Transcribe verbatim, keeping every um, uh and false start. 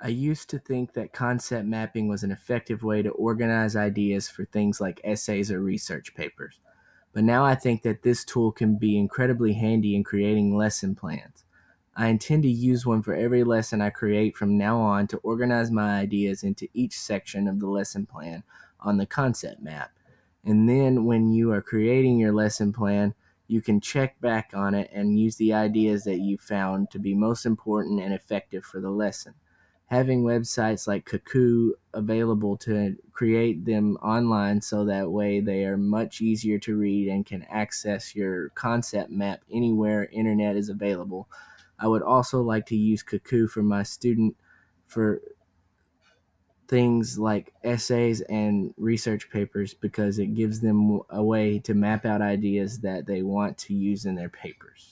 I used to think that concept mapping was an effective way to organize ideas for things like essays or research papers, but now I think that this tool can be incredibly handy in creating lesson plans. I intend to use one for every lesson I create from now on to organize my ideas into each section of the lesson plan on the concept map. And then when you are creating your lesson plan, you can check back on it and use the ideas that you found to be most important and effective for the lesson. Having websites like Kaku available to create them online so that way they are much easier to read and can access your concept map anywhere internet is available. I would also like to use Kaku for my student for things like essays and research papers because it gives them a way to map out ideas that they want to use in their papers.